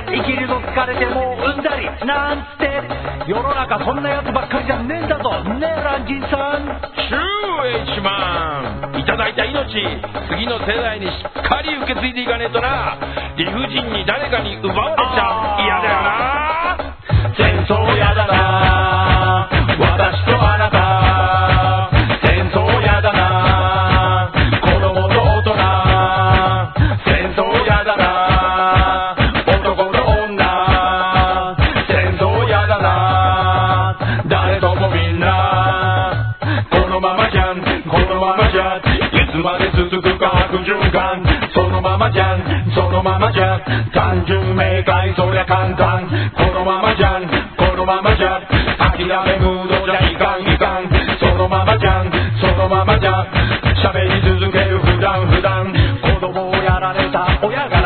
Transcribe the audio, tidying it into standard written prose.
生きるの疲れてもううんざりなんつって世の中そんなやつばっかりじゃねえんだぞねえランジンさん。 シュー H マン、いただいた命次の世代にしっかり受け継いでいかねえとな。理不尽に誰かに奪われちゃ嫌だよな。 戦争やだな私とあなた戦争やだな子供と大人戦争やだな男と女戦争やだな誰ともみんなこのままじゃんこのままじゃいつまで続くか悪循環そのままじゃんそのままじゃ単純明快そりゃ簡単このままじゃんこのままじゃ諦めムードじゃいかんいかんそのままじゃんそのままじゃ喋り続ける普段子供をやられた親が